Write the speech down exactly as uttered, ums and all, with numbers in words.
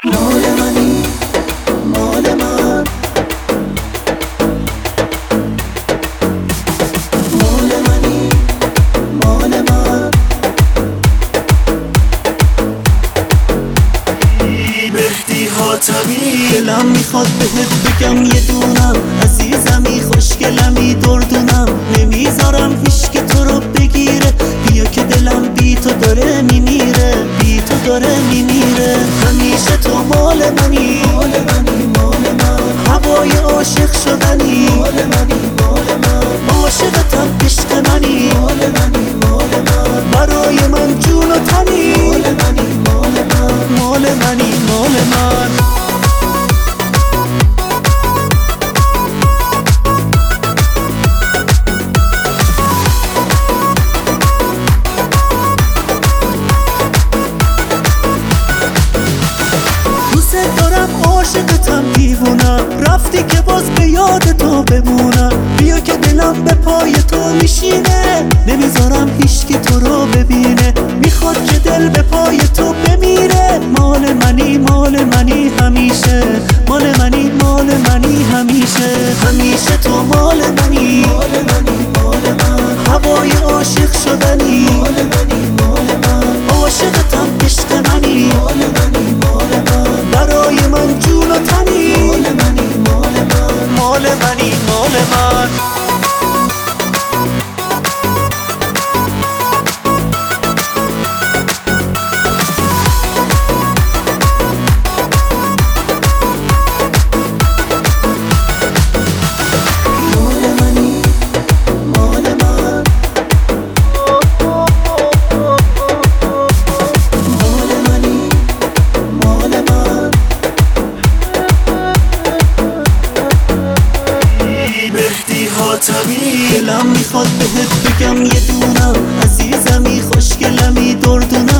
مال منی مال من، مال منی مال من. مهدی حاتمی دلم میخواد بهت بگم یه دونم، عزیزمی خوشگلمی دردونم، نمیذارم هیچ که تو رو بگیره، بیا که دلم بی تو داره میمیره، بی تو داره میمیره. همیشه تو مال منی مال منی مال من، هوای عاشق شدنی مال منی مال من، عاشقتم عشق منی مال منی مال من، برای من جون و تنی مال منی مال من، مال منی مال من. عاشقتم دیوونم، رفتی که باز به یاد تو بمونم، بیا که دلم به پای تو میشینه، نمیذارم هیچ کی تو رو ببینه، میخواد که دل به پای تو بمیره. مال منی مال منی همیشه، مال منی مال منی همیشه، همیشه تو مال منی مال منی مال من، هوای عاشق شدنی مال منی مال من، عاشقتم عشق منی مال منی مال من، برای من جون و تنی مال منی مال من، مال منی مال من. دلم میخواد بهت بگم یه دونم، عزیزمی خوشگلمی دردونم،